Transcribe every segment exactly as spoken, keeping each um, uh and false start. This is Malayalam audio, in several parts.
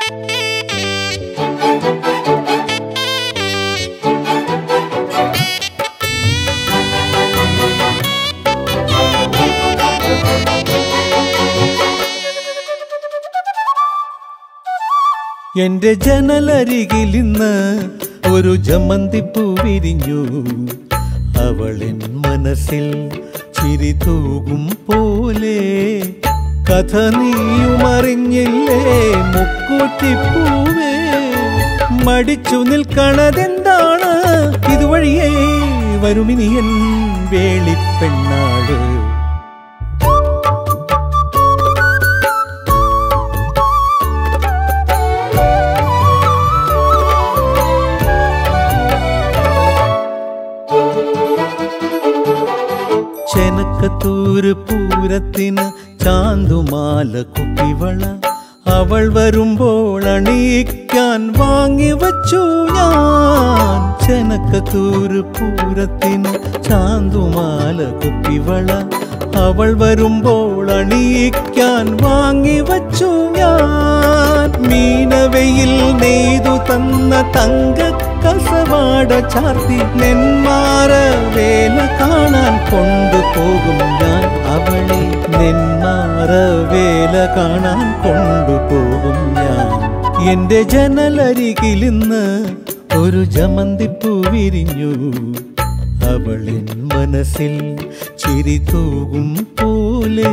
എന്റെ ജനലരികിലിന്ന് ഒരു ജമന്തിപ്പൂ വിരിഞ്ഞു. അവളെൻ മനസ്സിൽ ചിരി തൂകും പോലെ. കഥ നീയുമറിഞ്ഞില്ലേ മുക്കൂറ്റിപ്പൂവേ? മടിച്ചു നിൽക്കണതെന്താണ്? ഇതുവഴിയേ വരുമിനിയൻ വേളിപ്പെണ്ണാട്. ചെനക്കത്തൂര് പൂരത്തിന് ചാന്തുമാല കുപ്പിവള അവൾ വരുമ്പോൾ അണിയിക്കാൻ വാങ്ങിവച്ചു ഞാൻ. ചെനക്കത്തൂര് പൂരത്തിന് ചാന്തുമാല കുപ്പിവള അവൾ വരുമ്പോൾ അണിയിക്കാൻ വാങ്ങിവച്ചു ഞാൻ. മീനവയിൽ നെയ്തു തന്ന തങ്ക കസവാട ചാർത്തി നെന്മാറ വേല കാണാൻ കൊണ്ടുപോകും ഞാൻ അവളെ. നെന്മാറ വേല കാണാൻ കൊണ്ടുപോകും ഞാൻ. എന്റെ ജനലരികിലിന്ന് ഒരു ജമന്തിപ്പൂ വിരിഞ്ഞു. അവളെൻ മനസ്സിൽ ചിരി തൂകും പോലെ.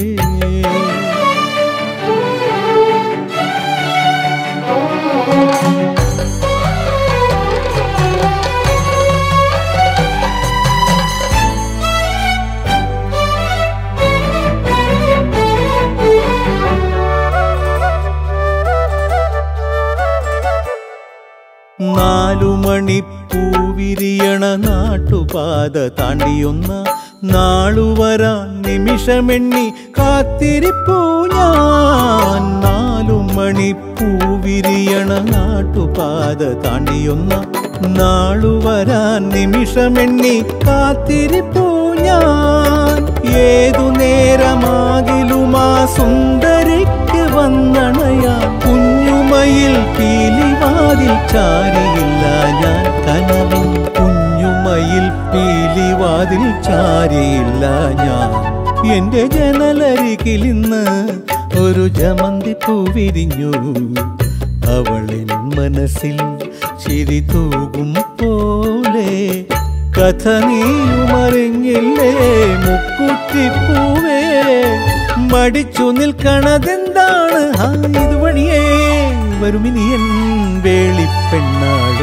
നാലുമണിപ്പൂവിരിയണ നാട്ടുപാത താണ്ടിയൊന്ന നാളുവരാൻ നിമിഷമെണ്ണി കാത്തിരിപ്പൂ ഞാൻ. നാലുമണിപ്പൂവിരിയണ നാട്ടുപാത താണ്ടിയൊന്ന നാളുവരാൻ നിമിഷമെണ്ണി കാത്തിരിപ്പൂ ഞാൻ. ഏതു നേരമാകിലുമാ സുന്ദരിക്ക് വന്നണയാൻ കുഞ്ഞുമയിൽ പീലിവാതിൽ ചാരിയില്ല ഞാൻ. കനവിൽ കുഞ്ഞുമയിൽ പീലിവാതിൽ ചാരിയില്ല ഞാൻ. എന്റെ ജനലരികിലിന്ന് ഒരു ജമന്തിപ്പൂ വിരിഞ്ഞു. അവളെൻ മനസ്സിൽ ചിരി തൂകും പോലെ. കഥ നീയുമറിഞ്ഞില്ലേ മുക്കുറ്റിപ്പൂവേ? മടിച്ചു നിൽക്കണതെന്താണ്? ഇതുവഴിയേ വരുമിനിയൻ വേളിപ്പെണ്ണാട്.